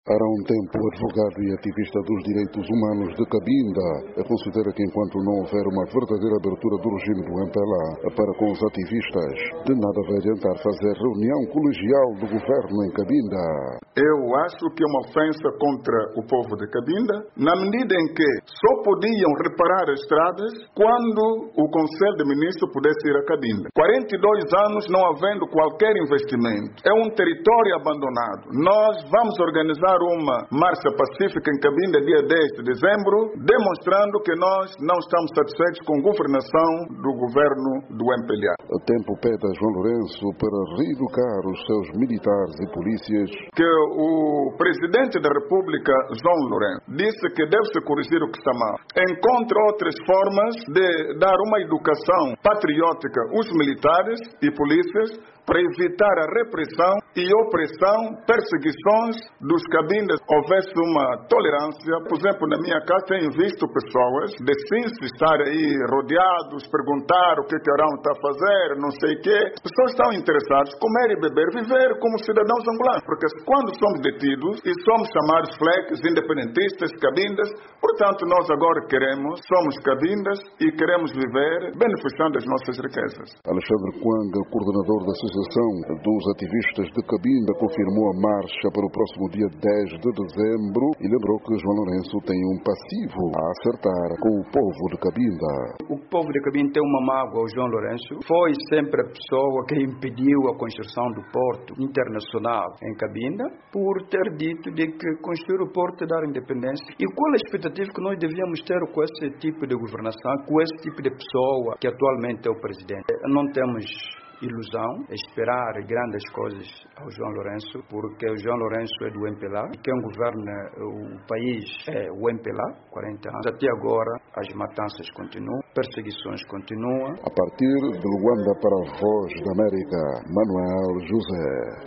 Há um tempo, o advogado e ativista dos direitos humanos de Cabinda considera que enquanto não houver uma verdadeira abertura do regime do MPLA para com os ativistas, de nada vai adiantar fazer reunião colegial do governo em Cabinda. Eu acho que é uma ofensa contra o povo de Cabinda, na medida em que só podiam reparar as estradas quando o Conselho de Ministros pudesse ir a Cabinda. 42 anos não havendo qualquer investimento. É um território abandonado. Nós vamos organizar uma marcha pacífica em Cabinda dia 10 de dezembro, demonstrando que nós não estamos satisfeitos com a governação do governo do MPLA. O tempo pede a João Lourenço para reeducar os seus militares e polícias. Que o presidente da República, João Lourenço, disse que deve-se corrigir o que está mal. Encontra outras formas de dar uma educação patriótica aos militares e polícias para evitar a repressão e opressão, perseguições dos cabindas. Houvesse uma tolerância. Por exemplo, na minha casa tenho visto pessoas de Cince estar aí rodeados, perguntar o que Arão está a fazer, não sei o quê. As pessoas estão interessadas em comer e beber, viver como cidadãos angolanos. Porque quando somos detidos e somos chamados fleques, independentistas, cabindas, portanto nós agora somos cabindas e queremos viver beneficiando das nossas riquezas. Alexandre Quanga, coordenador da Associação dos Ativistas de Cabinda, confirmou a marcha para o próximo dia 10 de dezembro e lembrou que João Lourenço tem um passivo a acertar com o povo de Cabinda. O povo de Cabinda tem uma mágoa ao João Lourenço. Foi sempre a pessoa que impediu a construção do porto internacional em Cabinda por ter dito de que construir o porto dar independência. E qual a expectativa que nós devíamos ter com esse tipo de governação, com esse tipo de pessoa que atualmente é o presidente? Não temos ilusão, esperar grandes coisas ao João Lourenço, porque o João Lourenço é do MPLA, e quem governa o país é o MPLA, 40 anos. Até agora as matanças continuam, perseguições continuam. A partir de Luanda para a Voz da América, Manuel José.